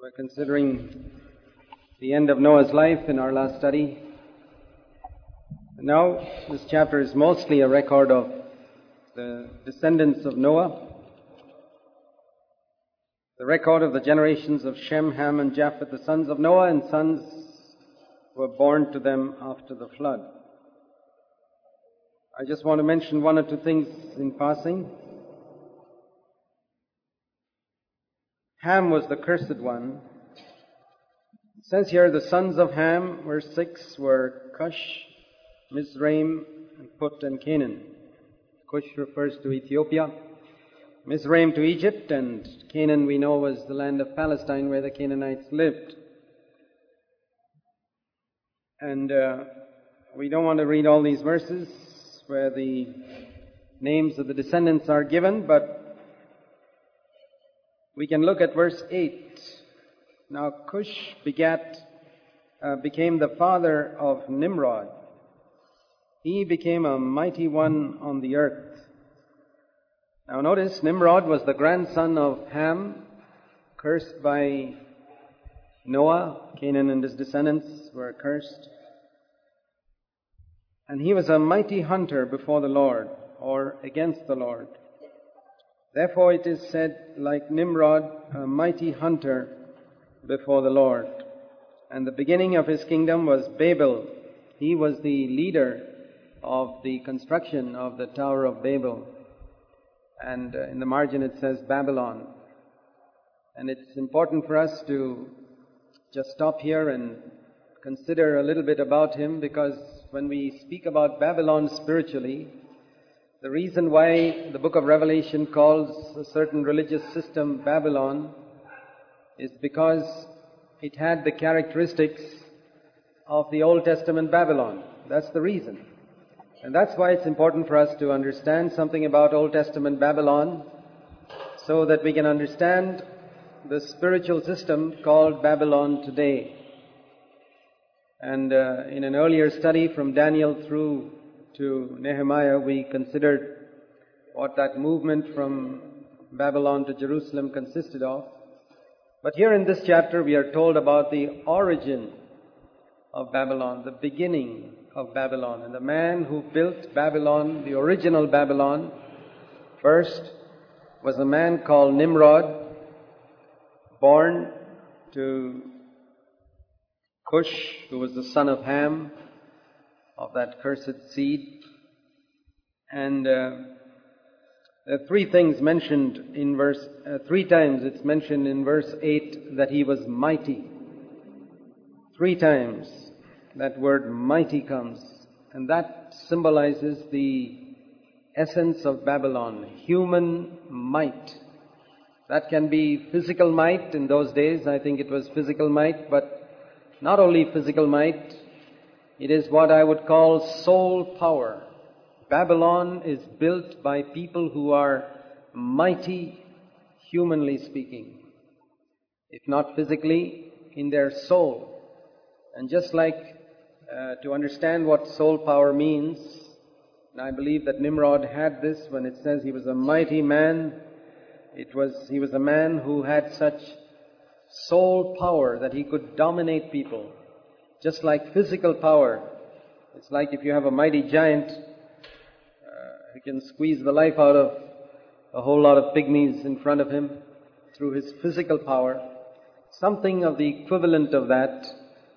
We're considering the end of Noah's life in our last study. And now, this chapter is mostly a record of the descendants of Noah, the record of the generations of Shem, Ham, and Japheth, the sons of Noah, and sons who were born to them after the flood. I just want to mention one or two things in passing. Ham was the cursed one. It says here the sons of Ham, verse 6, were Cush, Mizraim, and Put, and Canaan. Cush refers to Ethiopia, Mizraim to Egypt, and Canaan we know was the land of Palestine where the Canaanites lived. And we don't want to read all these verses where the names of the descendants are given, but we can look at verse 8. Now Cush became the father of Nimrod. He became a mighty one on the earth. Now notice, Nimrod was the grandson of Ham, cursed by Noah. Canaan and his descendants were cursed. And he was a mighty hunter before the Lord, or against the Lord. Therefore it is said, like Nimrod, a mighty hunter before the Lord. And the beginning of his kingdom was Babel. He was the leader of the construction of the Tower of Babel. And in the margin it says Babylon. And it's important for us to just stop here and consider a little bit about him, because when we speak about Babylon spiritually, the reason why the book of Revelation calls a certain religious system Babylon is because it had the characteristics of the Old Testament Babylon. That's the reason. And that's why it's important for us to understand something about Old Testament Babylon, so that we can understand the spiritual system called Babylon today. And in an earlier study from Daniel through to Nehemiah, we considered what that movement from Babylon to Jerusalem consisted of. But here in this chapter we are told about the origin of Babylon, the beginning of Babylon. And the man who built Babylon, the original Babylon, first was a man called Nimrod, born to Cush, who was the son of Ham, of that cursed seed. And there are three things mentioned in three times it's mentioned in verse 8 that he was mighty. Three times that word mighty comes, and that symbolizes the essence of Babylon, human might. That can be physical might. In those days I think it was physical might, but not only physical might, it is what I would call soul power. Babylon is built by people who are mighty, humanly speaking, if not physically, in their soul. And just like to understand what soul power means, and I believe that Nimrod had this when it says he was a mighty man, he was a man who had such soul power that he could dominate people. Just like physical power, it's like if you have a mighty giant, he can squeeze the life out of a whole lot of pygmies in front of him through his physical power. Something of the equivalent of that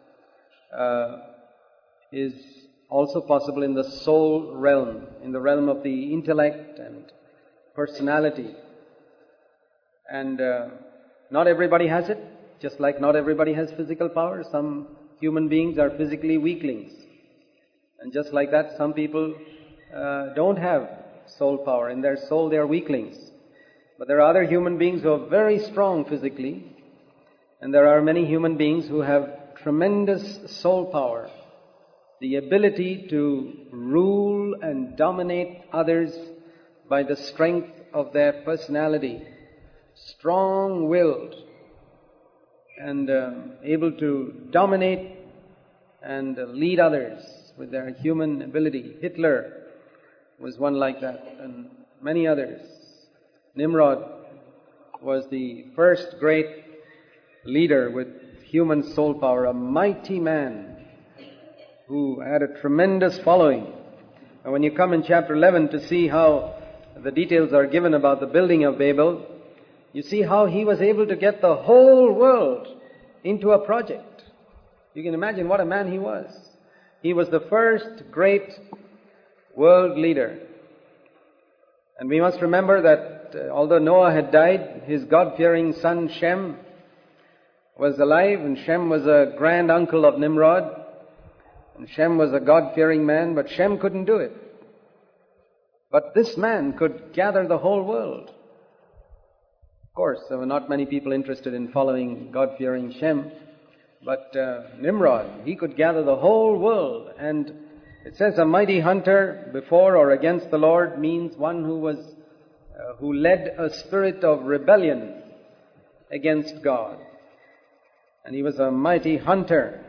is also possible in the soul realm, in the realm of the intellect and personality. And not everybody has it, just like not everybody has physical power. Some human beings are physically weaklings. And just like that, some people don't have soul power. In their soul they are weaklings. But there are other human beings who are very strong physically, and there are many human beings who have tremendous soul power, the ability to rule and dominate others by the strength of their personality, strong-willed, and able to dominate and lead others with their human ability. Hitler was one like that, and many others. Nimrod was the first great leader with human soul power, a mighty man who had a tremendous following. And when you come in chapter 11 to see how the details are given about the building of Babel, you see how he was able to get the whole world into a project. You can imagine what a man he was. He was the first great world leader. And we must remember that although Noah had died, his God-fearing son Shem was alive, and Shem was a grand uncle of Nimrod, and Shem was a God-fearing man, but Shem couldn't do it. But this man could gather the whole world. Of course, there were not many people interested in following God-fearing Shem, but Nimrod, he could gather the whole world. And it says a mighty hunter before or against the Lord means one who led a spirit of rebellion against God. And he was a mighty hunter.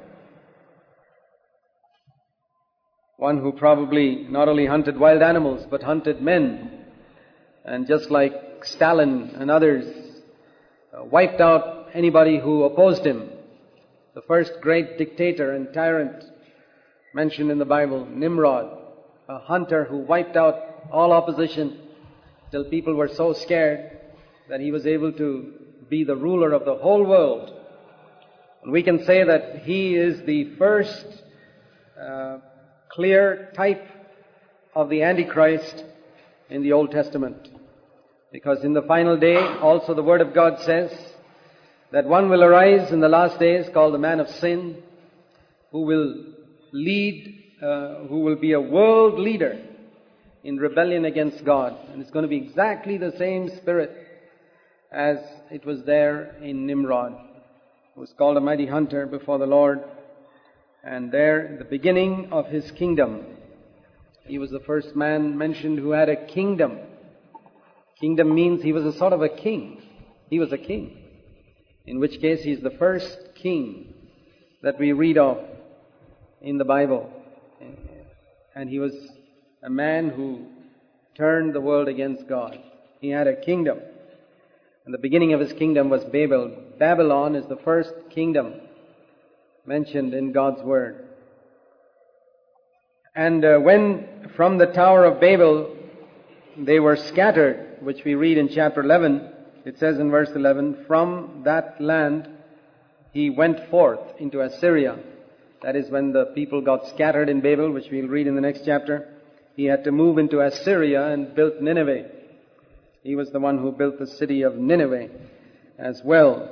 One who probably not only hunted wild animals, but hunted men. And just like Stalin and others, wiped out anybody who opposed him. The first great dictator and tyrant mentioned in the Bible, Nimrod, a hunter who wiped out all opposition till people were so scared that he was able to be the ruler of the whole world. And we can say that he is the first clear type of the Antichrist in the Old Testament. Because in the final day, also the Word of God says that one will arise in the last days called the man of sin, who will be a world leader in rebellion against God. And it's going to be exactly the same spirit as it was there in Nimrod, who was called a mighty hunter before the Lord. And there, the beginning of his kingdom, he was the first man mentioned who had a kingdom. Kingdom means he was a sort of a king. He was a king. In which case he's the first king that we read of in the Bible. And he was a man who turned the world against God. He had a kingdom. And the beginning of his kingdom was Babel. Babylon is the first kingdom mentioned in God's Word. And when from the Tower of Babel they were scattered, which we read in chapter 11, it says in verse 11, from that land he went forth into Assyria. That is when the people got scattered in Babel, which we'll read in the next chapter. He had to move into Assyria and built Nineveh. He was the one who built the city of Nineveh as well.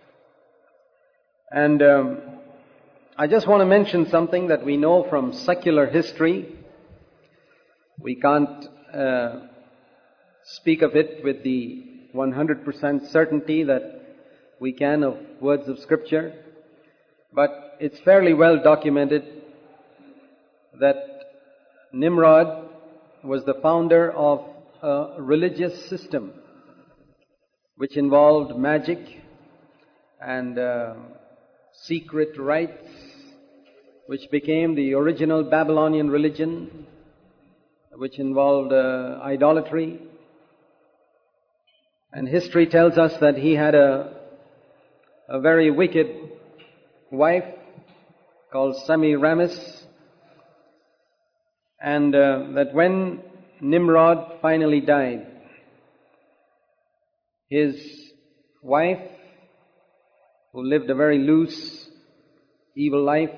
And I just want to mention something that we know from secular history. We can't speak of it with the 100% certainty that we can of words of Scripture, but it's fairly well documented that Nimrod was the founder of a religious system which involved magic and secret rites, which became the original Babylonian religion, which involved idolatry. And history tells us that he had a very wicked wife called Semiramis, and that when Nimrod finally died, his wife, who lived a very loose, evil life,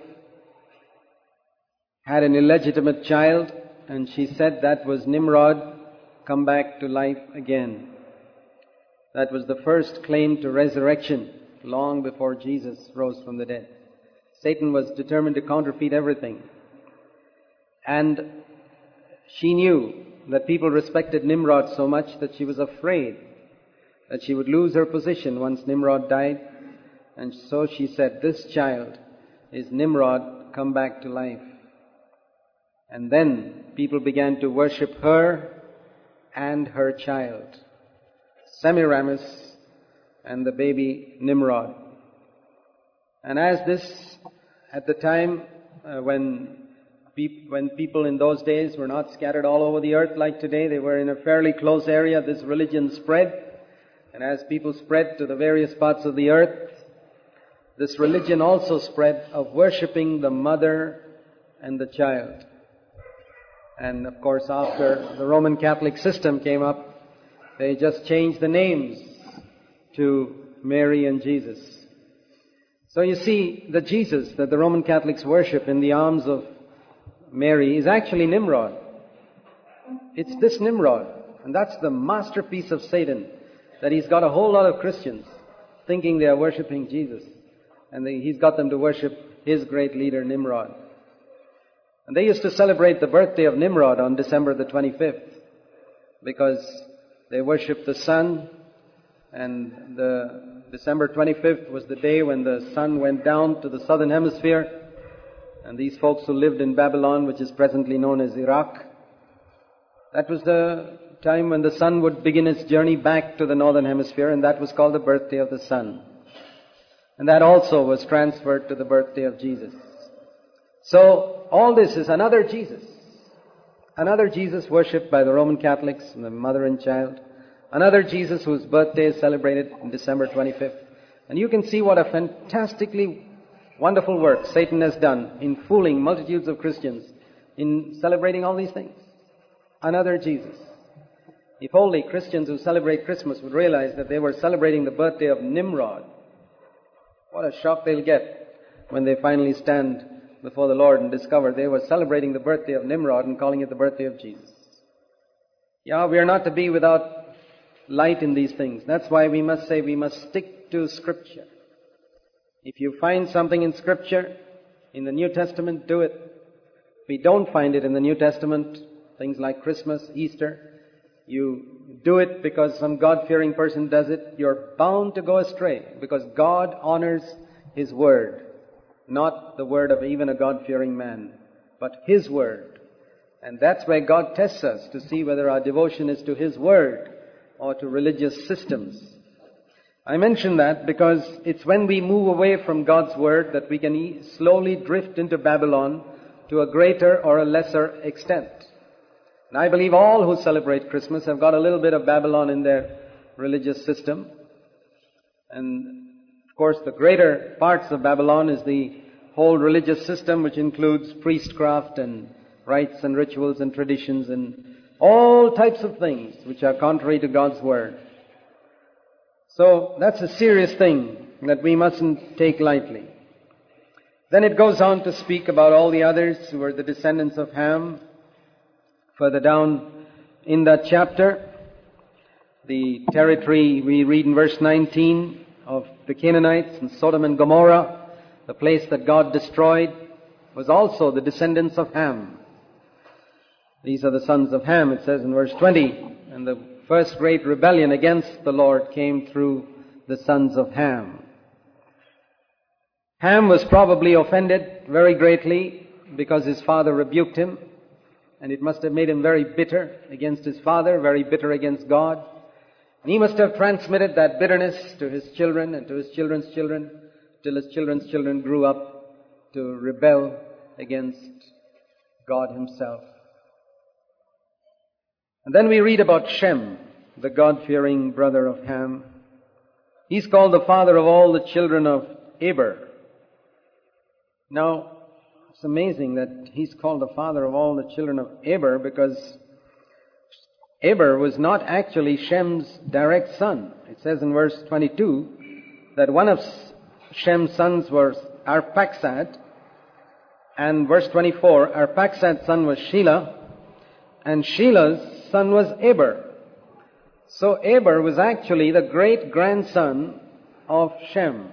had an illegitimate child, and she said that was Nimrod come back to life again. That was the first claim to resurrection, long before Jesus rose from the dead. Satan was determined to counterfeit everything. And she knew that people respected Nimrod so much that she was afraid that she would lose her position once Nimrod died. And so she said, this child is Nimrod come back to life. And then people began to worship her and her child, Semiramis and the baby Nimrod. And as this, at the time when people in those days were not scattered all over the earth like today, they were in a fairly close area, this religion spread. And as people spread to the various parts of the earth, this religion also spread of worshipping the mother and the child. And of course, after the Roman Catholic system came up, they just changed the names to Mary and Jesus. So you see, the Jesus that the Roman Catholics worship in the arms of Mary is actually Nimrod. It's this Nimrod. And that's the masterpiece of Satan, that he's got a whole lot of Christians thinking they are worshipping Jesus. And he's got them to worship his great leader, Nimrod. And they used to celebrate the birthday of Nimrod on December the 25th because they worshipped the sun, and the December 25th was the day when the sun went down to the southern hemisphere, and these folks who lived in Babylon, which is presently known as Iraq, that was the time when the sun would begin its journey back to the northern hemisphere, and that was called the birthday of the sun. And that also was transferred to the birthday of Jesus. So all this is another Jesus worshipped by the Roman Catholics and the mother and child, another Jesus whose birthday is celebrated on December 25th. And you can see what a fantastically wonderful work Satan has done in fooling multitudes of Christians in celebrating all these things. Another Jesus. If only Christians who celebrate Christmas would realize that they were celebrating the birthday of Nimrod, what a shock they'll get when they finally stand before the Lord and discover they were celebrating the birthday of Nimrod and calling it the birthday of Jesus. Yeah, we are not to be without light in these things. That's why we must say we must stick to Scripture. If you find something in Scripture, in the New Testament, do it. If we don't find it in the New Testament, things like Christmas, Easter, you do it because some God-fearing person does it, you're bound to go astray, because God honors His Word, not the word of even a God-fearing man, but His Word. And that's where God tests us to see whether our devotion is to His Word or to religious systems. I mention that because it's when we move away from God's Word that we can slowly drift into Babylon to a greater or a lesser extent. And I believe all who celebrate Christmas have got a little bit of Babylon in their religious system. And of course, the greater parts of Babylon is the whole religious system, which includes priestcraft and rites and rituals and traditions and all types of things which are contrary to God's Word. So that's a serious thing that we mustn't take lightly. Then it goes on to speak about all the others who are the descendants of Ham. Further down in that chapter, the territory we read in verse 19 of the Canaanites and Sodom and Gomorrah, the place that God destroyed, was also the descendants of Ham. These are the sons of Ham, it says in verse 20. And the first great rebellion against the Lord came through the sons of Ham. Ham was probably offended very greatly because his father rebuked him. And it must have made him very bitter against his father, very bitter against God. And he must have transmitted that bitterness to his children and to his children's children, till his children's children grew up to rebel against God Himself. And then we read about Shem, the God-fearing brother of Ham. He's called the father of all the children of Eber. Now, it's amazing that he's called the father of all the children of Eber, because Eber was not actually Shem's direct son. It says in verse 22 that one of Shem's sons was Arphaxad, and verse 24, Arphaxad's son was Shelah, and Shelah's son was Eber. So Eber was actually the great-grandson of Shem.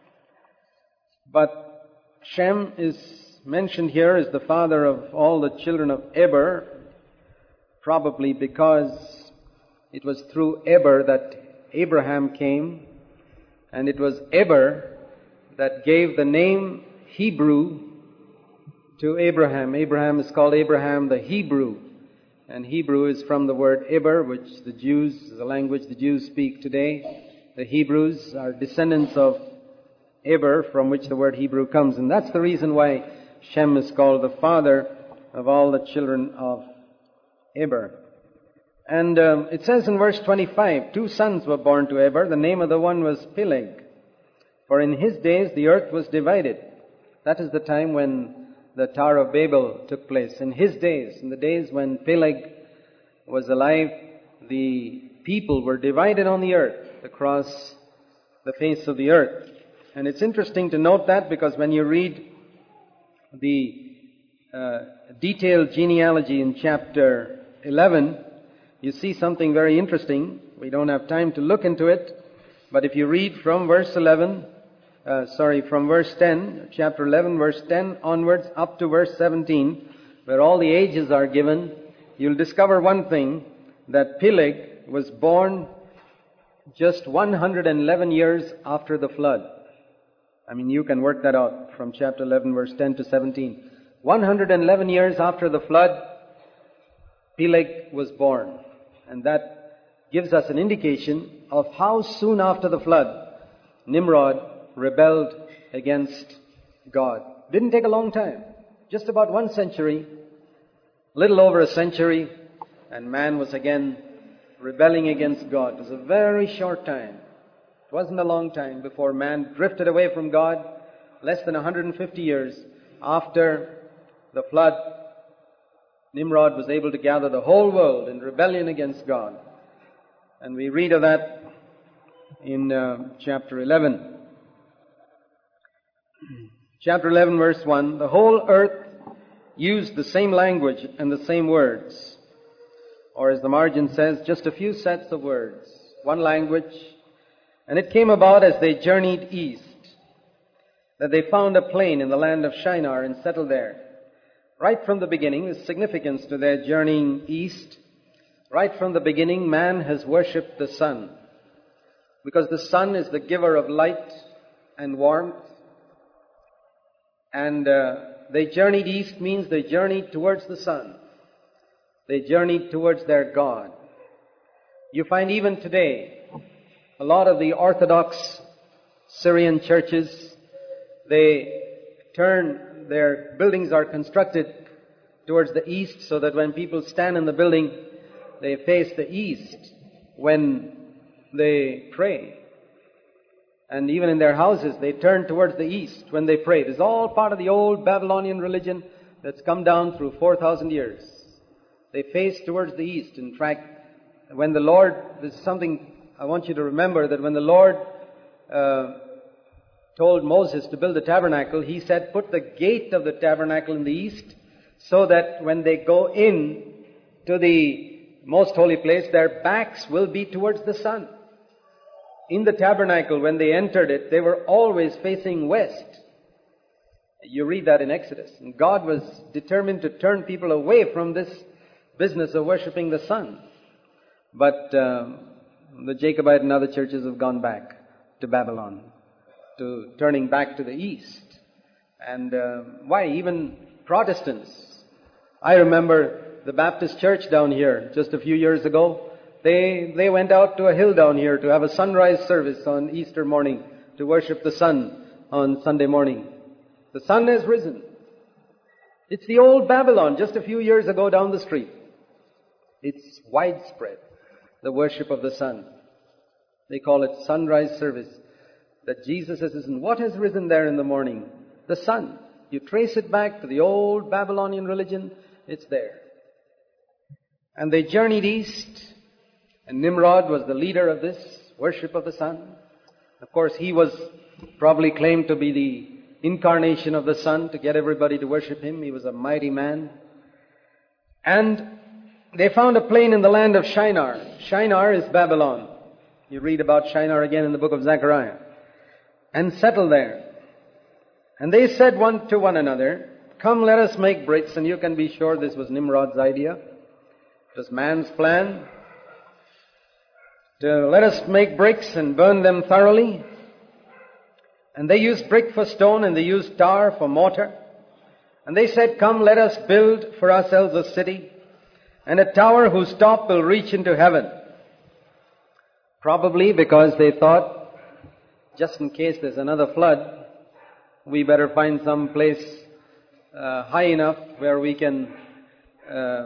But Shem is mentioned here as the father of all the children of Eber, probably because it was through Eber that Abraham came, and it was Eber that gave the name Hebrew to Abraham. Abraham is called Abraham the Hebrew, and Hebrew is from the word Eber, which the Jews, the language the Jews speak today. The Hebrews are descendants of Eber, from which the word Hebrew comes, and that's the reason why Shem is called the father of all the children of Eber. And it says in verse 25, 2 sons were born to Eber. The name of the one was Peleg, For in his days the earth was divided. That is the time when the Tower of Babel took place. In his days, in the days when Peleg was alive, the people were divided on the earth across the face of the earth. And it's interesting to note that, because when you read the detailed genealogy in chapter 11, you see something very interesting. We don't have time to look into it, but if you read from verse 10, chapter 11, verse 10 onwards up to verse 17, where all the ages are given, you'll discover one thing, that Peleg was born just 111 years after the flood. I mean, you can work that out from chapter 11, verse 10 to 17. 111 years after the flood, Peleg was born. And that gives us an indication of how soon after the flood Nimrod rebelled against God. Didn't take a long time. Just about 1 century, little over a century, and man was again rebelling against God. It was a very short time. It wasn't a long time before man drifted away from God. Less than 150 years after the flood, Nimrod was able to gather the whole world in rebellion against God. And we read of that in chapter 11. Chapter 11, verse 1, the whole earth used the same language and the same words. Or as the margin says, just a few sets of words, one language. And it came about as they journeyed east, that they found a plain in the land of Shinar and settled there. Right from the beginning, there's significance to their journeying east. Right from the beginning, man has worshipped the sun, because the sun is the giver of light and warmth. And they journeyed east means they journeyed towards the sun. They journeyed towards their God. You find even today, a lot of the Orthodox Syrian churches, their buildings are constructed towards the east, so that when people stand in the building, they face the east when they pray. And even in their houses, they turn towards the east when they pray. This is all part of the old Babylonian religion that's come down through 4,000 years. They face towards the east. In fact, when the Lord, this is something I want you to remember, that when the Lord told Moses to build the tabernacle, He said, put the gate of the tabernacle in the east, so that when they go in to the most holy place, their backs will be towards the sun. In the tabernacle, when they entered it, they were always facing west. You read that in Exodus. And God was determined to turn people away from this business of worshipping the sun. But the Jacobite and other churches have gone back to Babylon, to turning back to the east. And why? Even Protestants. I remember the Baptist church down here just a few years ago. They went out to a hill down here to have a sunrise service on Easter morning, to worship the sun on Sunday morning. The sun has risen. It's the old Babylon just a few years ago down the street. It's widespread, the worship of the sun. They call it sunrise service, that Jesus has risen. What has risen there in the morning? The sun. You trace it back to the old Babylonian religion, it's there. And they journeyed east, and Nimrod was the leader of this worship of the sun. Of course, he was probably claimed to be the incarnation of the sun, to get everybody to worship him. He was a mighty man. And they found a plain in the land of Shinar. Shinar is Babylon. You read about Shinar again in the book of Zechariah. And settled there. And they said one to one another, come, let us make bricks. And you can be sure this was Nimrod's idea. It was man's plan to let us make bricks and burn them thoroughly. And they used brick for stone, and they used tar for mortar. And they said, come, let us build for ourselves a city, and a tower whose top will reach into heaven. Probably because they thought, just in case there's another flood, we better find some place high enough where we can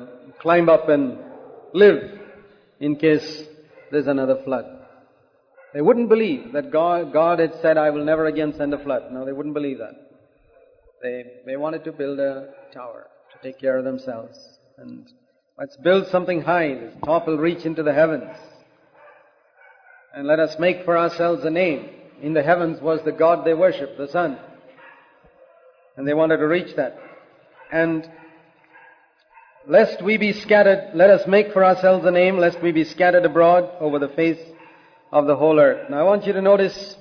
climb up and live in case there's another flood. They wouldn't believe that God had said, I will never again send a flood. No, they wouldn't believe that. They wanted to build a tower to take care of themselves. And let's build something high. This top will reach into the heavens. And let us make for ourselves a name. In the heavens was the God they worshiped, the sun. And they wanted to reach that. And lest we be scattered, let us make for ourselves a name, lest we be scattered abroad over the face of the whole earth. Now I want you to notice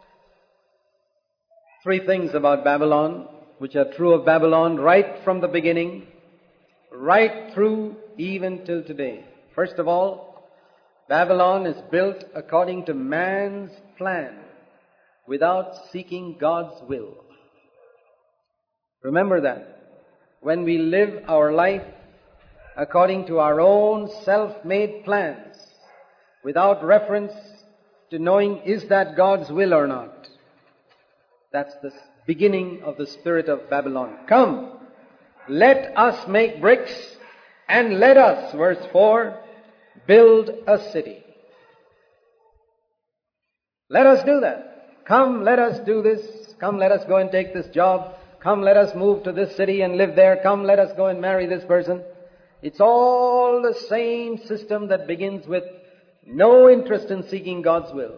three things about Babylon, which are true of Babylon right from the beginning, right through even till today. First of all, Babylon is built according to man's plan, without seeking God's will. Remember that. When we live our life according to our own self-made plans, without reference to knowing is that God's will or not, that's the beginning of the spirit of Babylon. Come, let us make bricks, and let us, verse 4, build a city. Let us do that. Come, let us do this. Come, let us go and take this job. Come, let us move to this city and live there. Come, let us go and marry this person. It's all the same system that begins with no interest in seeking God's will.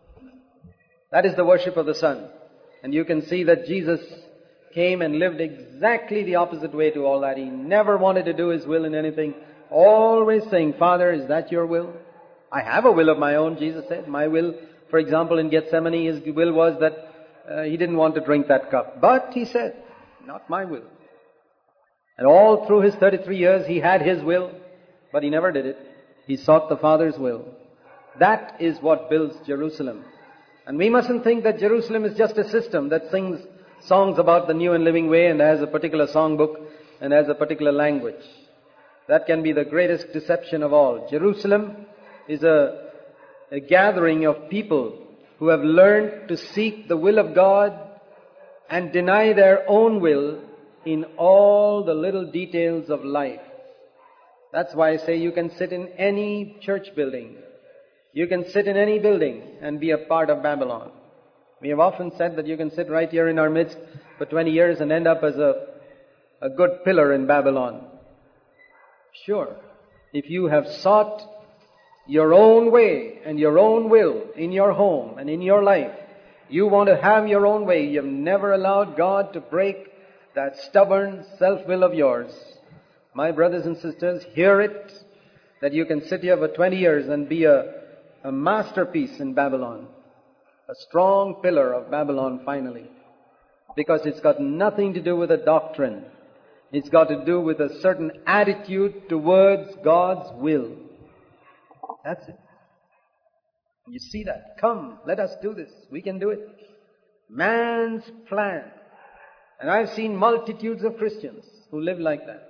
That is the worship of the sun. And you can see that Jesus came and lived exactly the opposite way to all that. He never wanted to do His will in anything. Always saying, Father, is that your will? I have a will of my own, Jesus said. My will, for example, in Gethsemane, His will was that He didn't want to drink that cup. But He said, not my will. And all through His 33 years, He had His will, but He never did it. He sought the Father's will. That is what builds Jerusalem. And we mustn't think that Jerusalem is just a system that sings songs about the new and living way and has a particular songbook and has a particular language. That can be the greatest deception of all. Jerusalem is a gathering of people who have learned to seek the will of God and deny their own will in all the little details of life. That's why I say you can sit in any church building. You can sit in any building and be a part of Babylon. We have often said that you can sit right here in our midst for 20 years and end up as a good pillar in Babylon. Sure, if you have sought your own way and your own will in your home and in your life, you want to have your own way. You've never allowed God to break that stubborn self-will of yours. My brothers and sisters, hear it, that you can sit here for 20 years and be a masterpiece in Babylon. A strong pillar of Babylon finally. Because it's got nothing to do with a doctrine. It's got to do with a certain attitude towards God's will. That's it. You see that? Come, let us do this. We can do it. Man's plan. And I've seen multitudes of Christians who live like that.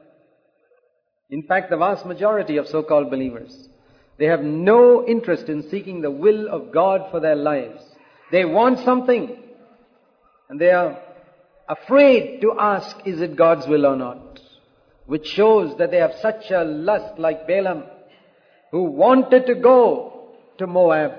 In fact, the vast majority of so-called believers, they have no interest in seeking the will of God for their lives. They want something, and they are afraid to ask, is it God's will or not? Which shows that they have such a lust like Balaam, who wanted to go to Moab.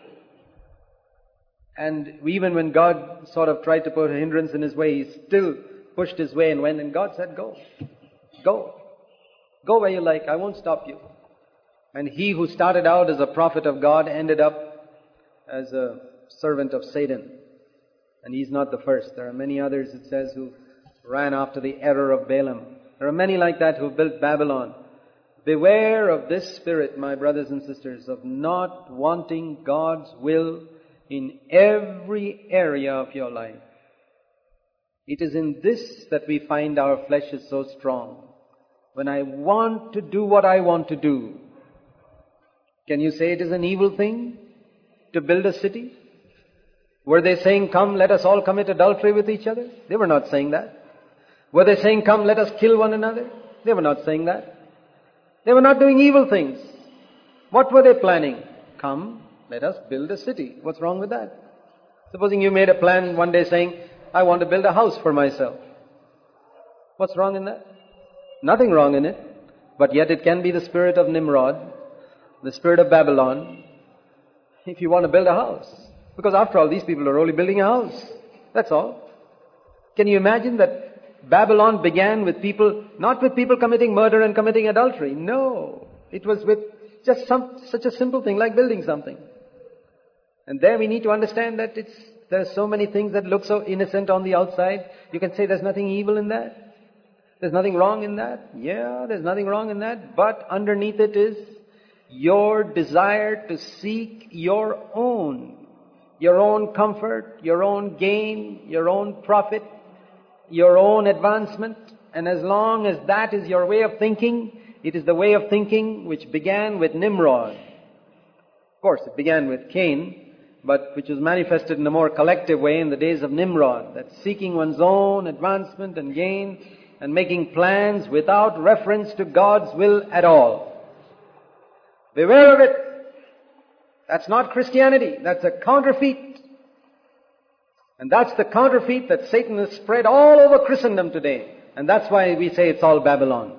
And even when God sort of tried to put a hindrance in his way, he still pushed his way and went, and God said, go. Go. Go where you like, I won't stop you. And he who started out as a prophet of God ended up as a servant of Satan. And he's not the first. There are many others, it says, who ran after the error of Balaam. There are many like that who built Babylon. Beware of this spirit, my brothers and sisters, of not wanting God's will in every area of your life. It is in this that we find our flesh is so strong. When I want to do what I want to do, can you say it is an evil thing to build a city? Were they saying, come, let us all commit adultery with each other? They were not saying that. Were they saying, come, let us kill one another? They were not saying that. They were not doing evil things. What were they planning? Come, let us build a city. What's wrong with that? Supposing you made a plan one day saying, I want to build a house for myself. What's wrong in that? Nothing wrong in it. But yet it can be the spirit of Nimrod, the spirit of Babylon, if you want to build a house. Because after all, these people are only building a house. That's all. Can you imagine that Babylon began with people, not with people committing murder and committing adultery. No. It was with just such a simple thing like building something. And there we need to understand that there are so many things that look so innocent on the outside. You can say there's nothing evil in that. There's nothing wrong in that. Yeah, there's nothing wrong in that. But underneath it is your desire to seek your own comfort, your own gain, your own profit, your own advancement. And as long as that is your way of thinking, it is the way of thinking which began with Nimrod. Of course, it began with Cain, but which was manifested in a more collective way in the days of Nimrod. That's seeking one's own advancement and gain and making plans without reference to God's will at all. Beware of it. That's not Christianity. That's a counterfeit. And that's the counterfeit that Satan has spread all over Christendom today. And that's why we say it's all Babylon.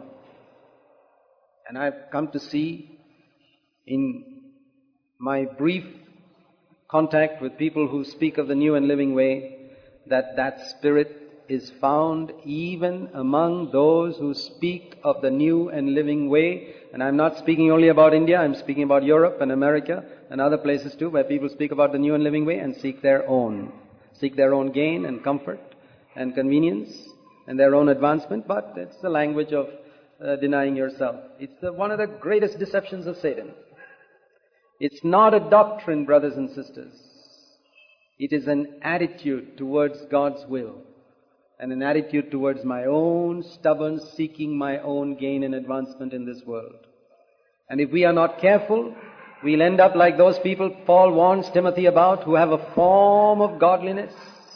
And I've come to see in my brief contact with people who speak of the new and living way that spirit is found even among those who speak of the new and living way. And I'm not speaking only about India, I'm speaking about Europe and America and other places too, where people speak about the new and living way and seek their own gain and comfort and convenience and their own advancement. But it's the language of denying yourself. It's one of the greatest deceptions of Satan. It's not a doctrine, brothers and sisters. It is an attitude towards God's will and an attitude towards my own stubborn seeking my own gain and advancement in this world. And if we are not careful, we'll end up like those people Paul warns Timothy about, who have a form of godliness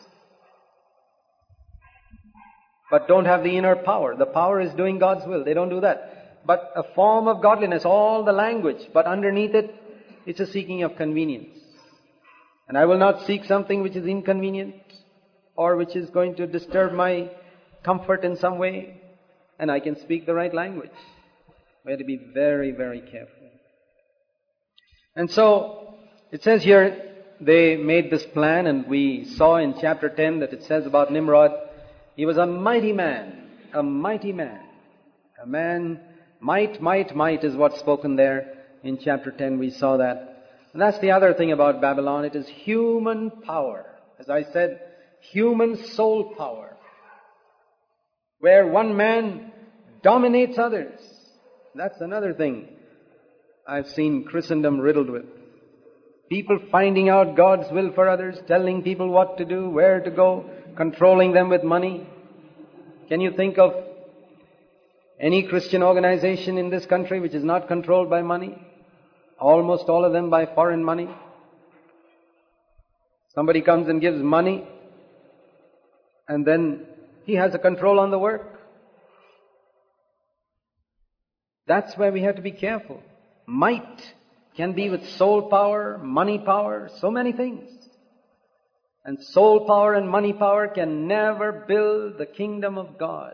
but don't have the inner power. The power is doing God's will. They don't do that. But a form of godliness, all the language, but underneath it, it's a seeking of convenience. And I will not seek something which is inconvenient or which is going to disturb my comfort in some way. And I can speak the right language. We have to be very, very careful. And so, it says here, they made this plan, and we saw in chapter 10 that it says about Nimrod, he was a mighty man. A mighty man. A man, might is what's spoken there. In chapter 10 we saw that. And that's the other thing about Babylon. It is human power. As I said, human soul power. Where one man dominates others. That's another thing I've seen Christendom riddled with. People finding out God's will for others, telling people what to do, where to go, controlling them with money. Can you think of any Christian organization in this country which is not controlled by money? Almost all of them by foreign money. Somebody comes and gives money, and then he has a control on the work. That's where we have to be careful. Might can be with soul power, money power, so many things. And soul power and money power can never build the kingdom of God.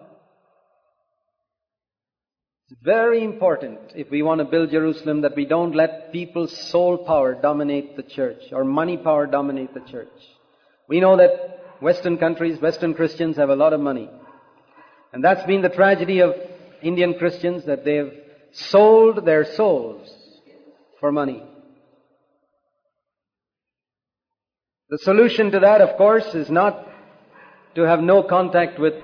It's very important, if we want to build Jerusalem, that we don't let people's soul power dominate the church or money power dominate the church. We know that Western countries, Western Christians have a lot of money. And that's been the tragedy of Indian Christians, that they've sold their souls for money. The solution to that, of course, is not to have no contact with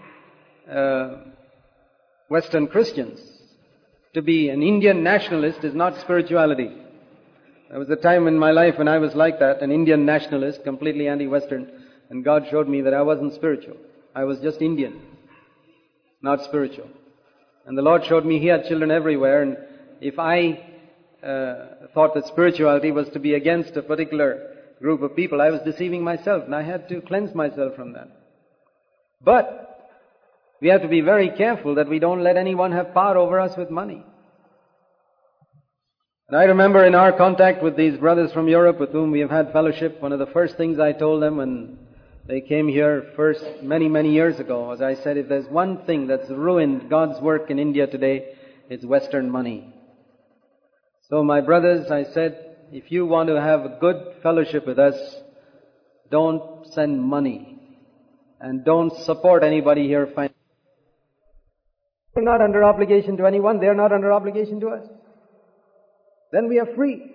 Western Christians. To be an Indian nationalist is not spirituality. There was a time in my life when I was like that, an Indian nationalist, completely anti-Western, and God showed me that I wasn't spiritual. I was just Indian, not spiritual. And the Lord showed me He had children everywhere, and if I thought that spirituality was to be against a particular group of people, I was deceiving myself, and I had to cleanse myself from that. But we have to be very careful that we don't let anyone have power over us with money. And I remember in our contact with these brothers from Europe with whom we have had fellowship, one of the first things I told them when they came here first many, many years ago was, I said, if there's one thing that's ruined God's work in India today, it's Western money. So my brothers, I said, if you want to have a good fellowship with us, don't send money and don't support anybody here financially. We're not under obligation to anyone. They're not under obligation to us. Then we are free.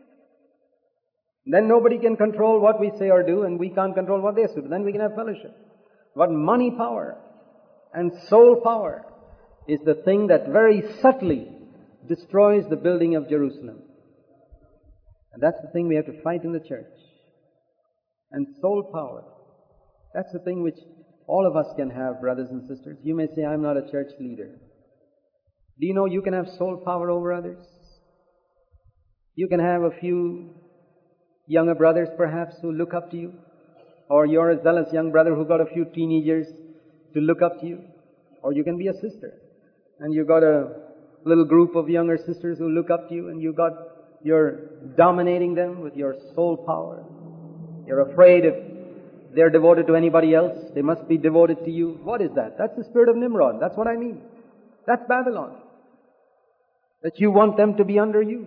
Then nobody can control what we say or do, and we can't control what they do. Then we can have fellowship. But money power and soul power is the thing that very subtly destroys the building of Jerusalem. And that's the thing we have to fight in the church. And soul power, that's the thing which all of us can have, brothers and sisters. You may say, I'm not a church leader. Do you know you can have soul power over others? You can have a few younger brothers perhaps who look up to you. Or you're a zealous young brother who got a few teenagers to look up to you. Or you can be a sister and you got a little group of younger sisters who look up to you, and you're dominating them with your soul power. You're afraid if they're devoted to anybody else, they must be devoted to you. What is that? That's the spirit of Nimrod. That's what I mean. That's Babylon. That you want them to be under you.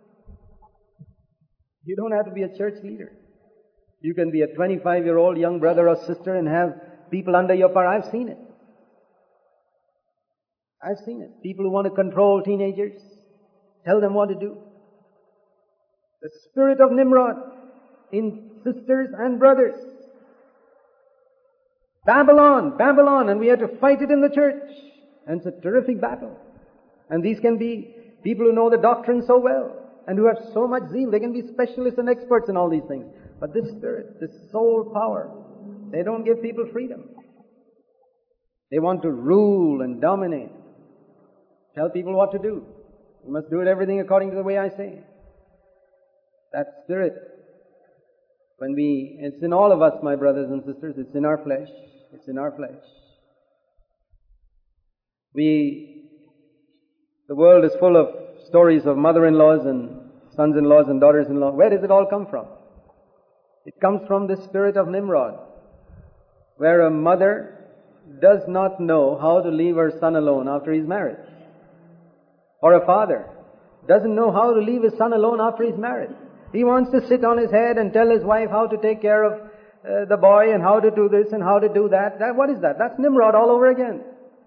You don't have to be a church leader. You can be a 25-year-old young brother or sister and have people under your power. I've seen it. I've seen it. People who want to control teenagers, tell them what to do. The spirit of Nimrod in sisters and brothers. Babylon, Babylon, and we have to fight it in the church. And it's a terrific battle. And these can be people who know the doctrine so well and who have so much zeal. They can be specialists and experts in all these things. But this spirit, this soul power, they don't give people freedom. They want to rule and dominate. Tell people what to do. You must do it everything according to the way I say. That spirit, it's in all of us, my brothers and sisters. It's in our flesh. It's in our flesh. The world is full of stories of mother-in-laws and sons-in-laws and daughters-in-law. Where does it all come from? It comes from the spirit of Nimrod, where a mother does not know how to leave her son alone after he's married. Or a father doesn't know how to leave his son alone after he's married. He wants to sit on his head and tell his wife how to take care of the boy and how to do this and how to do that. What is that? That's Nimrod all over again.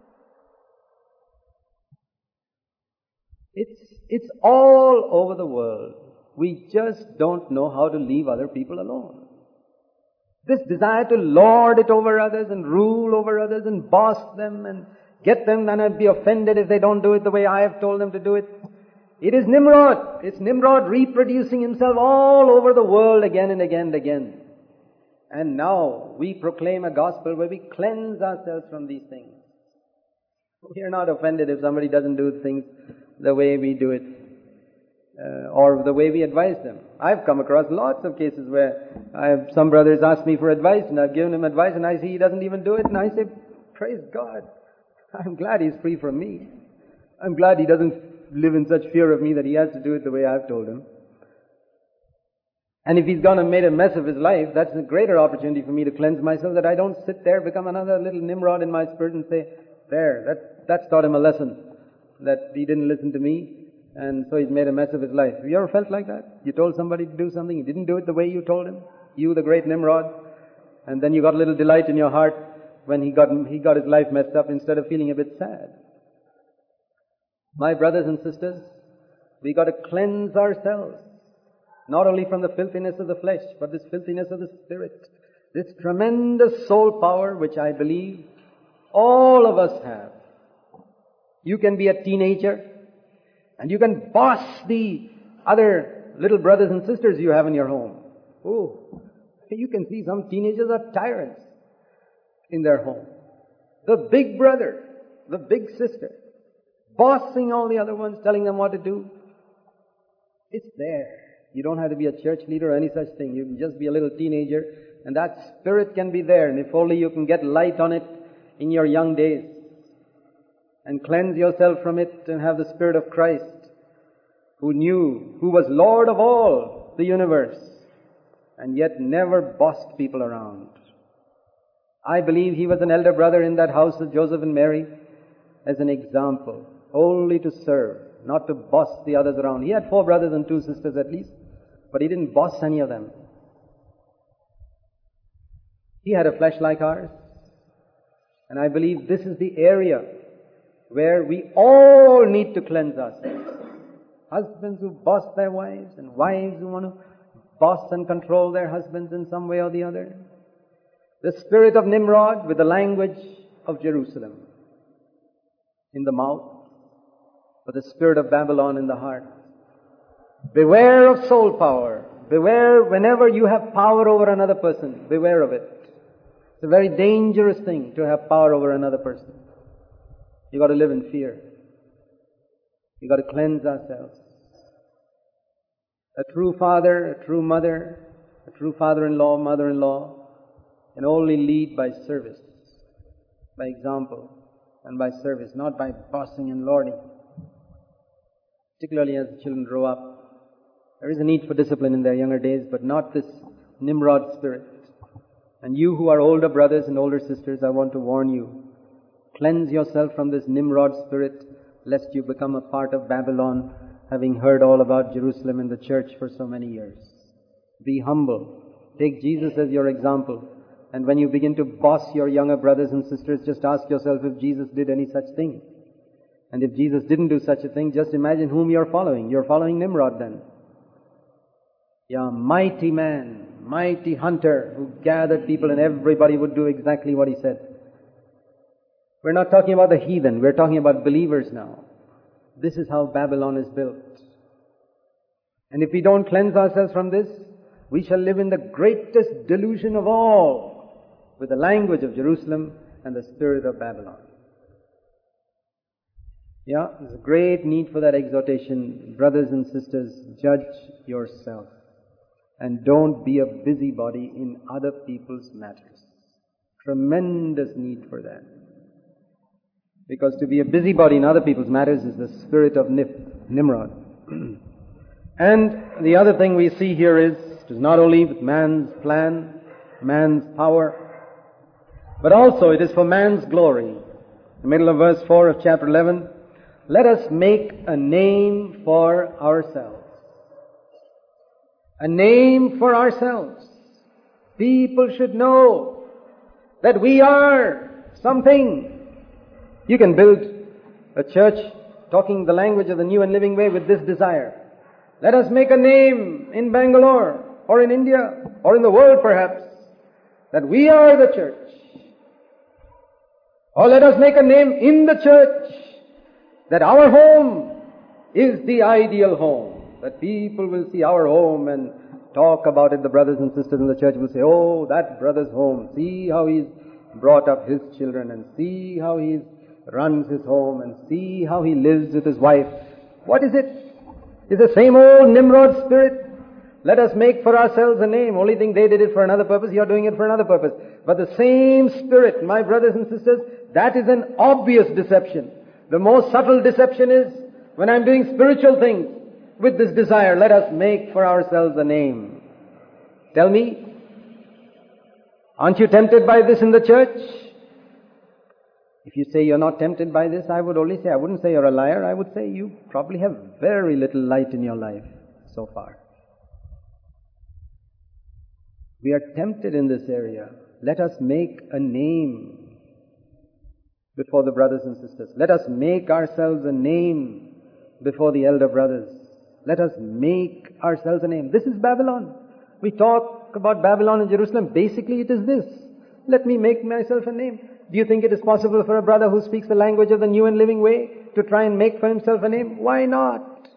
It's all over the world. We just don't know how to leave other people alone. This desire to lord it over others and rule over others and boss them and get them and be offended if they don't do it the way I have told them to do it. It is Nimrod. It's Nimrod reproducing himself all over the world again and again and again. And now we proclaim a gospel where we cleanse ourselves from these things. We are not offended if somebody doesn't do things the way we do it, or the way we advise them. I've come across lots of cases where some brothers ask me for advice, and I've given him advice, and I see he doesn't even do it, and I say, praise God. I'm glad he's free from me. I'm glad he doesn't live in such fear of me that he has to do it the way I've told him. And if he's gone and made a mess of his life, that's a greater opportunity for me to cleanse myself, that I don't sit there, become another little Nimrod in my spirit and say, that's taught him a lesson, that he didn't listen to me, and so he's made a mess of his life. Have you ever felt like that? You told somebody to do something, he didn't do it the way you told him, you the great Nimrod, and then you got a little delight in your heart when he got his life messed up instead of feeling a bit sad. My brothers and sisters, we got to cleanse ourselves, not only from the filthiness of the flesh, but this filthiness of the spirit, this tremendous soul power which I believe all of us have. You can be a teenager and you can boss the other little brothers and sisters you have in your home. Oh, you can see some teenagers are tyrants in their home. The big brother, the big sister, bossing all the other ones, telling them what to do. It's there. You don't have to be a church leader or any such thing. You can just be a little teenager, and that spirit can be there. And if only you can get light on it in your young days and cleanse yourself from it and have the Spirit of Christ, who was Lord of all the universe and yet never bossed people around. I believe he was an elder brother in that house of Joseph and Mary as an example, only to serve, not to boss the others around. He had 4 brothers and 2 sisters at least, but he didn't boss any of them. He had a flesh like ours. And I believe this is the area where we all need to cleanse ourselves. Husbands who boss their wives, and wives who want to boss and control their husbands in some way or the other. The spirit of Nimrod with the language of Jerusalem in the mouth, but the spirit of Babylon in the heart. Beware of soul power. Beware whenever you have power over another person. Beware of it. It's a very dangerous thing to have power over another person. You've got to live in fear. You've got to cleanse ourselves. A true father, a true mother, a true father-in-law, mother-in-law can only lead by service, by example, and by service, not by bossing and lording. Particularly as the children grow up, there is a need for discipline in their younger days, but not this Nimrod spirit. And you who are older brothers and older sisters, I want to warn you, cleanse yourself from this Nimrod spirit, lest you become a part of Babylon, having heard all about Jerusalem and the church for so many years. Be humble. Take Jesus as your example. And when you begin to boss your younger brothers and sisters, just ask yourself if Jesus did any such thing. And if Jesus didn't do such a thing, just imagine whom you're following. You're following Nimrod then. Yeah, mighty man, mighty hunter who gathered people and everybody would do exactly what he said. We're not talking about the heathen. We're talking about believers now. This is how Babylon is built. And if we don't cleanse ourselves from this, we shall live in the greatest delusion of all, with the language of Jerusalem and the spirit of Babylon. Yeah, there's a great need for that exhortation. Brothers and sisters, judge yourself. And don't be a busybody in other people's matters. Tremendous need for that. Because to be a busybody in other people's matters is the spirit of Nimrod. And the other thing we see here is, it is not only with man's plan, man's power, but also it is for man's glory. In the middle of verse 4 of chapter 11, let us make a name for ourselves. A name for ourselves. People should know that we are something. You can build a church talking the language of the New and Living Way with this desire. Let us make a name in Bangalore or in India or in the world perhaps that we are the church. Or let us make a name in the church that our home is the ideal home. That people will see our home and talk about it. The brothers and sisters in the church will say, oh, that brother's home. See how he's brought up his children and see how he runs his home and see how he lives with his wife. What is it? It's the same old Nimrod spirit. Let us make for ourselves a name. Only thing they did it for another purpose, you're doing it for another purpose. But the same spirit, my brothers and sisters, that is an obvious deception. The most subtle deception is when I'm doing spiritual things with this desire, let us make for ourselves a name. Tell me, aren't you tempted by this in the church? If you say you're not tempted by this, I wouldn't say you're a liar. I would say you probably have very little light in your life so far. We are tempted in this area. Let us make a name before the brothers and sisters. Let us make ourselves a name before the elder brothers. Let us make ourselves a name. This is Babylon. We talk about Babylon and Jerusalem. Basically, it is this. Let me make myself a name. Do you think it is possible for a brother who speaks the language of the New and Living Way to try and make for himself a name? Why not?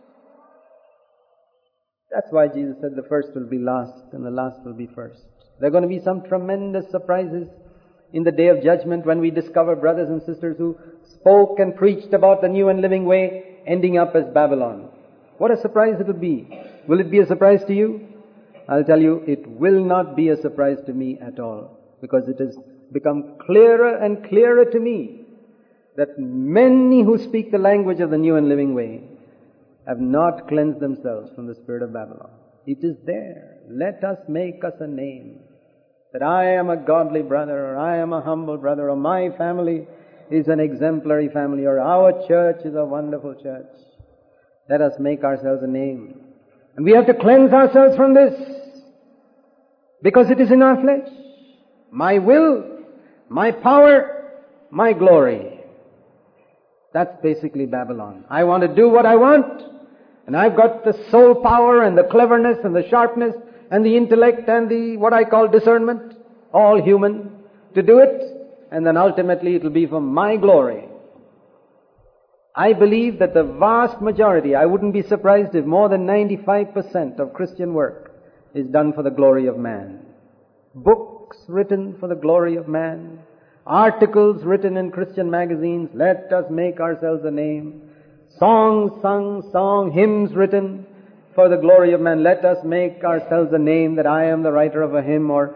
That's why Jesus said the first will be last and the last will be first. There are going to be some tremendous surprises in the day of judgment when we discover brothers and sisters who spoke and preached about the New and Living Way ending up as Babylon. What a surprise it would be. Will it be a surprise to you? I'll tell you, it will not be a surprise to me at all, because it has become clearer and clearer to me that many who speak the language of the New and Living Way have not cleansed themselves from the spirit of Babylon. It is there. Let us make us a name. That I am a godly brother, or I am a humble brother, or my family is an exemplary family, or our church is a wonderful church. Let us make ourselves a name. And we have to cleanse ourselves from this, because it is in our flesh. My will, my power, my glory. That's basically Babylon. I want to do what I want, and I've got the soul power and the cleverness and the sharpness and the intellect and the what I call discernment, all human, to do it, and then ultimately it will be for my glory. I believe that the vast majority, I wouldn't be surprised if more than 95% of Christian work is done for the glory of man. Books written for the glory of man, articles written in Christian magazines, let us make ourselves a name, songs sung, hymns written for the glory of man, let us make ourselves a name that I am the writer of a hymn, or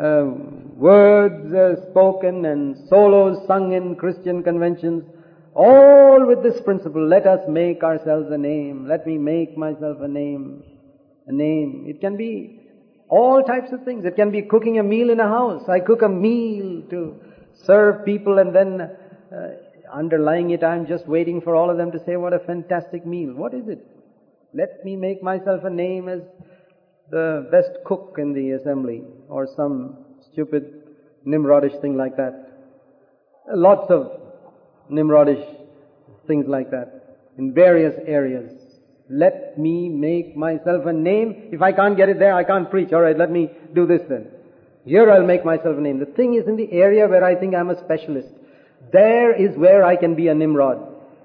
words spoken and solos sung in Christian conventions, all with this principle, let us make ourselves a name, let me make myself a name. A name. It can be all types of things. It can be cooking a meal in a house. I cook a meal to serve people, and then underlying it, I'm just waiting for all of them to say, what a fantastic meal. What is it? Let me make myself a name as the best cook in the assembly, or some stupid Nimrodish thing like that. Lots of Nimrodish things like that in various areas. Let me make myself a name. If I can't get it there, I can't preach. All right, let me do this then. Here I'll make myself a name. The thing is, in the area where I think I'm a specialist, there is where I can be a Nimrod,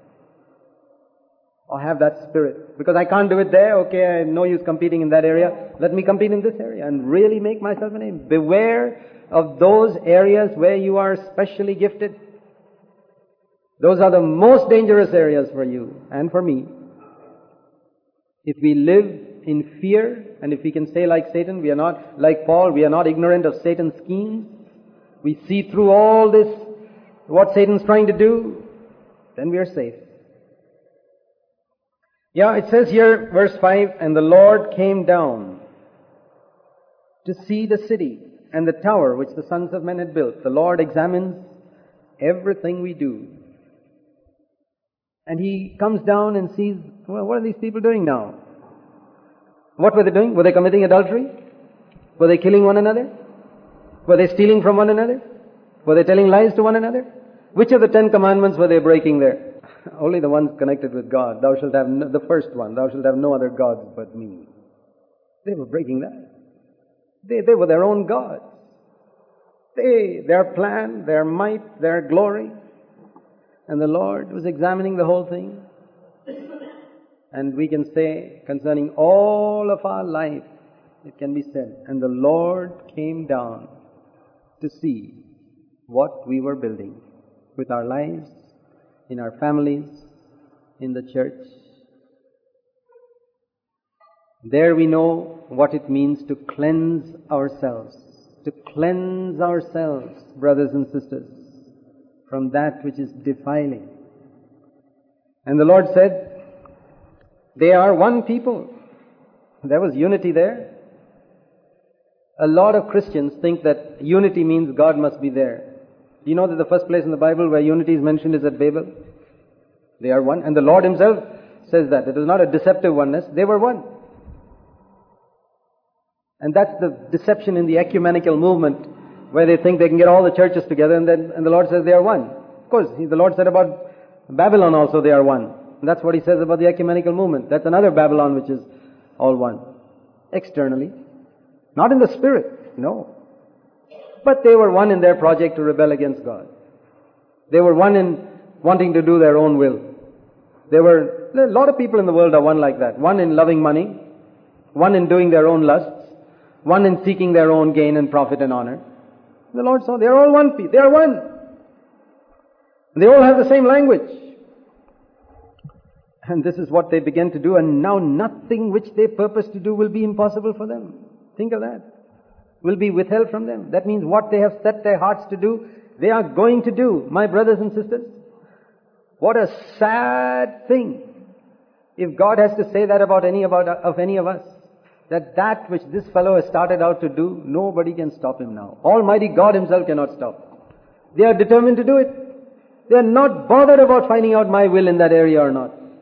or have that spirit. Because I can't do it there, okay, I have no use competing in that area. Let me compete in this area and really make myself a name. Beware of those areas where you are specially gifted. Those are the most dangerous areas for you and for me. If we live in fear, and if we can say like Satan, we are not, like Paul, we are not ignorant of Satan's schemes, we see through all this, what Satan's trying to do, then we are safe. Yeah, it says here, verse 5, and the Lord came down to see the city and the tower which the sons of men had built. The Lord examines everything we do. And He comes down and sees, well, what are these people doing now? What were they doing? Were they committing adultery? Were they killing one another? Were they stealing from one another? Were they telling lies to one another? Which of the 10 commandments were they breaking there? Only the ones connected with God. Thou shalt have the first one. Thou shalt have no other gods but me. They were breaking that. They were their own gods. Their plan, their might, their glory. And the Lord was examining the whole thing. And we can say, concerning all of our life, it can be said, and the Lord came down to see what we were building with our lives, in our families, in the church. There we know what it means to cleanse ourselves. To cleanse ourselves, brothers and sisters, from that which is defiling. And the Lord said, they are one people. There was unity there. A lot of Christians think that unity means God must be there. Do you know that the first place in the Bible where unity is mentioned is at Babel? They are one. And the Lord Himself says that. It is not a deceptive oneness. They were one. And that's the deception in the ecumenical movement, where they think they can get all the churches together, and the Lord says they are one. Of course, the Lord said about Babylon also they are one. And that's what He says about the ecumenical movement. That's another Babylon which is all one. Externally. Not in the spirit, no. But they were one in their project to rebel against God. They were one in wanting to do their own will. A lot of people in the world are one like that. One in loving money, one in doing their own lusts, one in seeking their own gain and profit and honor. The Lord saw they are all one people. They are one. They all have the same language. And this is what they began to do, and now nothing which they purpose to do will be impossible for them. Think of that. Will be withheld from them. That means what they have set their hearts to do, they are going to do. My brothers and sisters, what a sad thing if God has to say that of any of us, that which this fellow has started out to do, nobody can stop him now. Almighty God Himself cannot stop. They are determined to do it. They are not bothered about finding out my will in that area or not.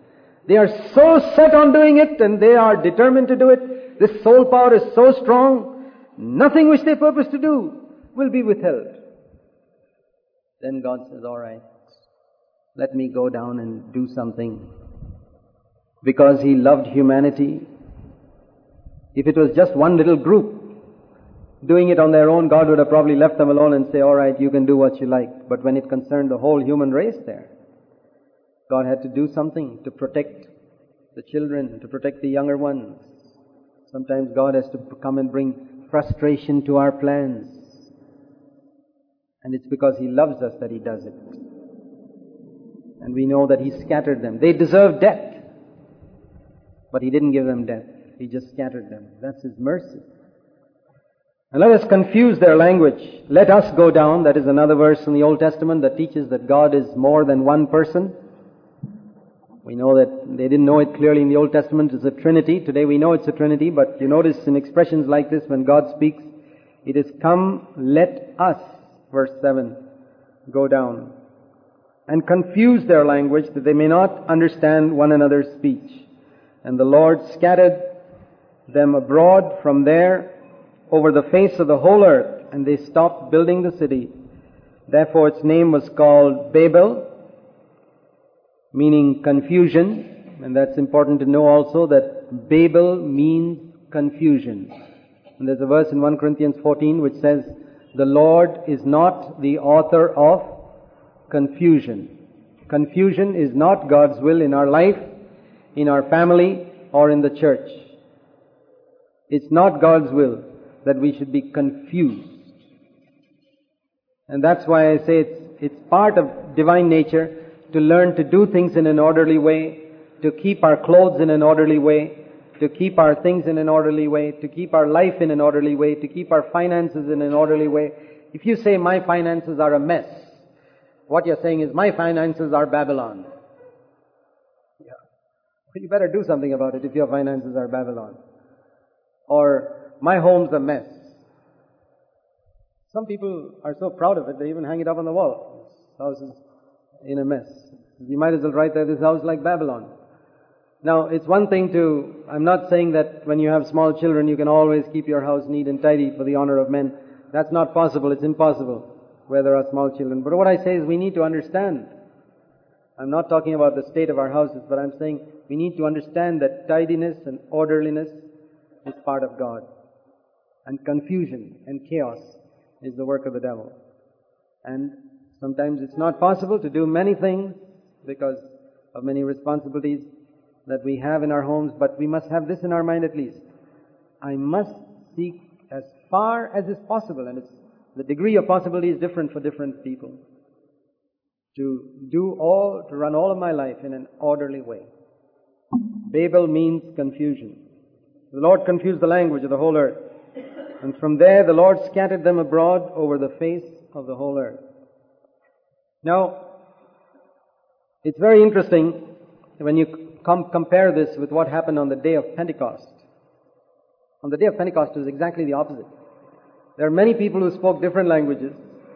They are so set on doing it and they are determined to do it. This soul power is so strong, nothing which they purpose to do will be withheld. Then God says, all right, let me go down and do something. Because He loved humanity. If it was just one little group doing it on their own, God would have probably left them alone and say, all right, you can do what you like. But when it concerned the whole human race there, God had to do something to protect the children, to protect the younger ones. Sometimes God has to come and bring frustration to our plans. And it's because He loves us that He does it. And we know that He scattered them. They deserved death. But He didn't give them death. He just scattered them. That's His mercy. And let us confuse their language. Let us go down. That is another verse in the Old Testament that teaches that God is more than one person. We know that they didn't know it clearly in the Old Testament. It's a Trinity. Today we know it's a Trinity. But you notice in expressions like this, when God speaks, it is, come, let us, verse 7, go down. And confuse their language that they may not understand one another's speech. And the Lord scattered them abroad from there over the face of the whole earth, and they stopped building the city. Therefore its name was called Babel, meaning confusion. And that's important to know also, that Babel means confusion. And there's a verse in 1 Corinthians 14 which says, the Lord is not the author of confusion. Confusion is not God's will in our life, in our family, or in the church. It's not God's will that we should be confused. And that's why I say it's part of divine nature to learn to do things in an orderly way, to keep our clothes in an orderly way, to keep our things in an orderly way, to keep our life in an orderly way, to keep our finances in an orderly way. If you say, my finances are a mess, what you're saying is, my finances are Babylon. Yeah. Well, you better do something about it if your finances are Babylon. Or, my home's a mess. Some people are so proud of it, they even hang it up on the wall. This house is in a mess. You might as well write there, this house is like Babylon. Now, it's one thing to, I'm not saying that when you have small children you can always keep your house neat and tidy for the honor of men. That's not possible, it's impossible where there are small children. But what I say is we need to understand. I'm not talking about the state of our houses, but I'm saying we need to understand that tidiness and orderliness is part of God. And confusion and chaos is the work of the devil. And sometimes it's not possible to do many things because of many responsibilities that we have in our homes, but we must have this in our mind at least. I must seek as far as is possible, and the degree of possibility is different for different people, to run all of my life in an orderly way. Babel means confusion. The Lord confused the language of the whole earth. And from there the Lord scattered them abroad over the face of the whole earth. Now, it's very interesting when you compare this with what happened on the day of Pentecost. On the day of Pentecost it was exactly the opposite. There are many people who spoke different languages.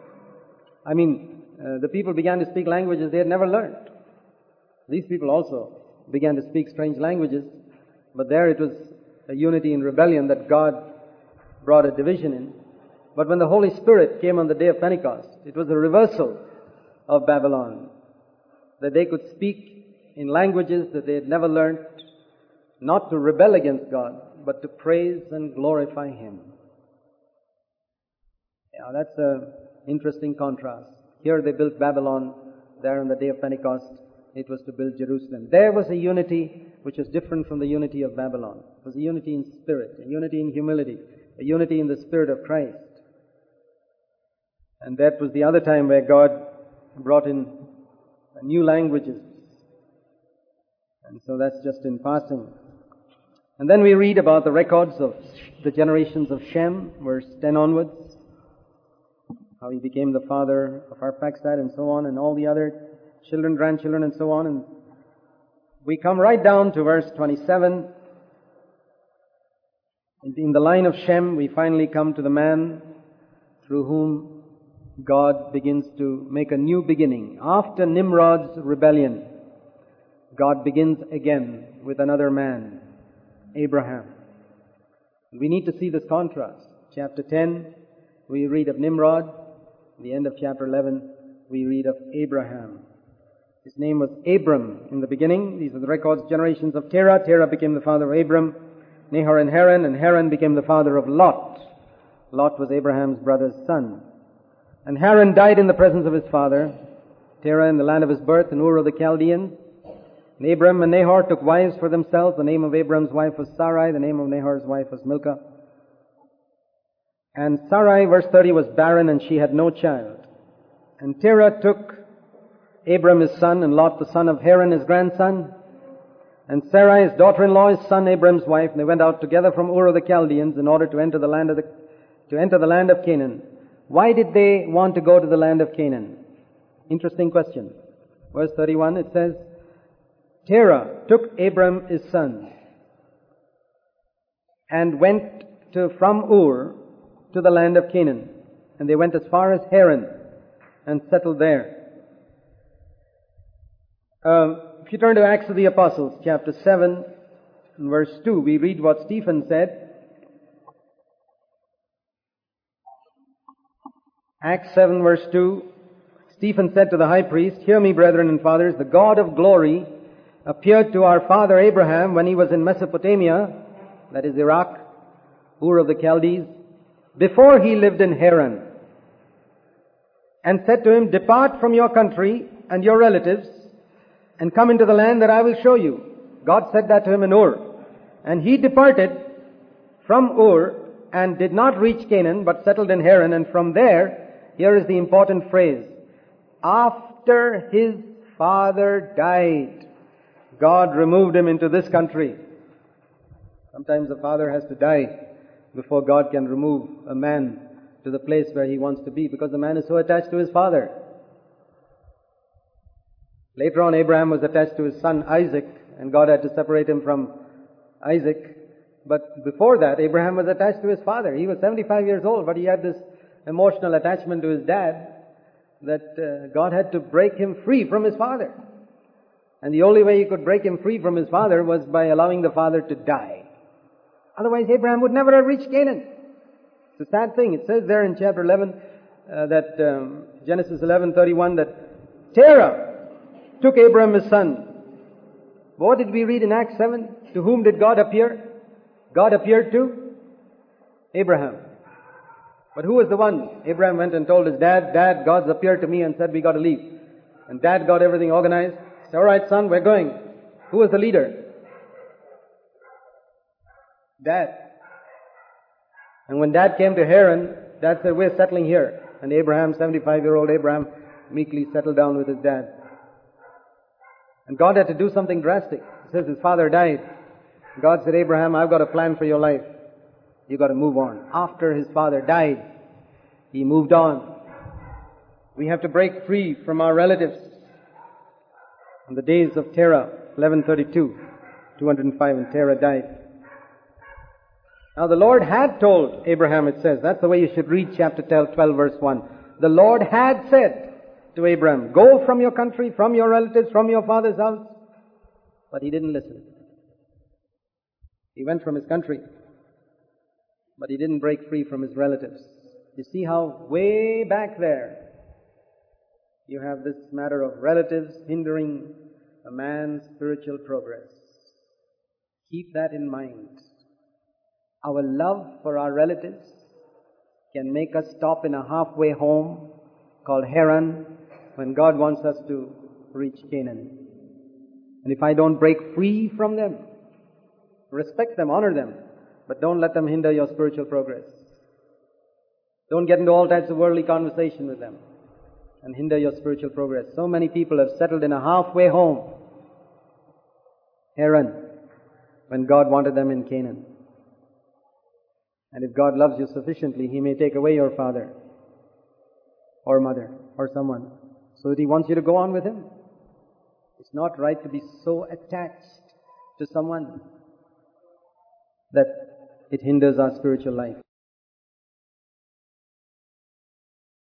The people began to speak languages they had never learned. These people also began to speak strange languages, but there it was a unity in rebellion that God brought a division in. But when the Holy Spirit came on the day of Pentecost, it was a reversal of Babylon, that they could speak in languages that they had never learned, not to rebel against God, but to praise and glorify Him. Yeah, that's an interesting contrast. Here they built Babylon, there on the day of Pentecost it was to build Jerusalem. There was a unity which was different from the unity of Babylon. It was a unity in spirit, a unity in humility, a unity in the Spirit of Christ. And that was the other time where God brought in new languages. And so that's just in passing. And then we read about the records of the generations of Shem, verse 10 onwards, how he became the father of Arphaxad and so on, and all the other children, grandchildren and so on. And we come right down to verse 27. In the line of Shem, we finally come to the man through whom God begins to make a new beginning. After Nimrod's rebellion, God begins again with another man, Abraham. We need to see this contrast. Chapter 10, we read of Nimrod. At the end of chapter 11, we read of Abraham. His name was Abram in the beginning. These are the records, generations of Terah. Terah became the father of Abram, Nahor and Haran became the father of Lot. Lot was Abraham's brother's son. And Haran died in the presence of his father, Terah in the land of his birth, in Ur of the Chaldeans. And Abram and Nahor took wives for themselves. The name of Abram's wife was Sarai. The name of Nahor's wife was Milcah. And Sarai, verse 30, was barren and she had no child. And Terah took Abram his son and Lot the son of Haran his grandson. And Sarai his daughter-in-law, his son Abram's wife. And they went out together from Ur of the Chaldeans in order to enter the land of Canaan. Why did they want to go to the land of Canaan? Interesting question. Verse 31, it says, Terah took Abram his son and went from Ur to the land of Canaan. And they went as far as Haran and settled there. If you turn to Acts of the Apostles, chapter 7, and verse 2, we read what Stephen said. Acts 7, verse 2, Stephen said to the high priest, Hear me, brethren and fathers, the God of glory appeared to our father Abraham when he was in Mesopotamia, that is Iraq, Ur of the Chaldees, before he lived in Haran, and said to him, Depart from your country and your relatives, and come into the land that I will show you. God said that to him in Ur. And he departed from Ur and did not reach Canaan, but settled in Haran. And from there, here is the important phrase, after his father died, God removed him into this country. Sometimes a father has to die before God can remove a man to the place where he wants to be, because the man is so attached to his father. Later on, Abraham was attached to his son Isaac, and God had to separate him from Isaac. But before that, Abraham was attached to his father. He was 75 years old, but he had this emotional attachment to his dad that God had to break him free from his father. And the only way he could break him free from his father was by allowing the father to die. Otherwise, Abraham would never have reached Canaan. It's a sad thing. It says there in chapter 11, Genesis 11:31, that Terah took Abraham his son. What did we read in Acts 7? To whom did God appear? God appeared to Abraham. But who was the one? Abraham went and told his dad, Dad, God's appeared to me and said we got to leave. And Dad got everything organized. He said, all right, son, we're going. Who was the leader? Dad. And when Dad came to Haran, Dad said, we're settling here. And Abraham, 75-year-old Abraham, meekly settled down with his dad. And God had to do something drastic. It says his father died. God said, Abraham, I've got a plan for your life. You've got to move on. After his father died, he moved on. We have to break free from our relatives. On the days of Terah, 1132, 205, and Terah died. Now the Lord had told Abraham, it says, that's the way you should read chapter 12, verse 1. The Lord had said to Abraham, go from your country, from your relatives, from your father's house. But he didn't listen. He went from his country, but he didn't break free from his relatives. You see how way back there you have this matter of relatives hindering a man's spiritual progress. Keep that in mind. Our love for our relatives can make us stop in a halfway home called Haran when God wants us to reach Canaan. And if I don't break free from them, respect them, honor them, but don't let them hinder your spiritual progress. Don't get into all types of worldly conversation with them and hinder your spiritual progress. So many people have settled in a halfway home, Haran, when God wanted them in Canaan. And if God loves you sufficiently, He may take away your father or mother or someone so that He wants you to go on with Him. It's not right to be so attached to someone that it hinders our spiritual life.